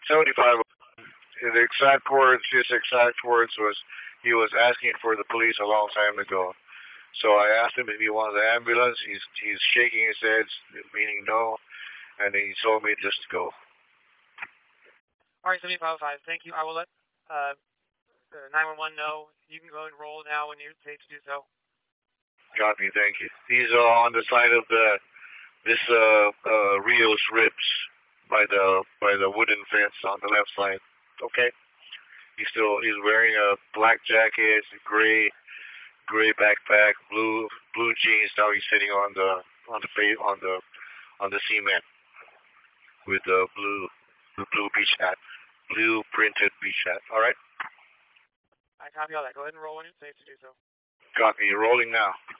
75. The exact words, his exact words was, he was asking for the police a long time ago. So I asked him if he wanted the ambulance. He's shaking his head, meaning no, and he told me just to go. All right, 7505. Thank you. I will let 911 know. You can go and roll now when you're safe to do so. Got me, thank you. He's on the side of this Rio's ribs by the wooden fence on the left side. Okay. He's wearing a black jacket, gray backpack, blue jeans. Now he's sitting on the fa- on the cement with the blue beach hat, blue printed beach hat. All right. I copy all that. Go ahead and roll when you're safe to do so. Got me. Rolling now.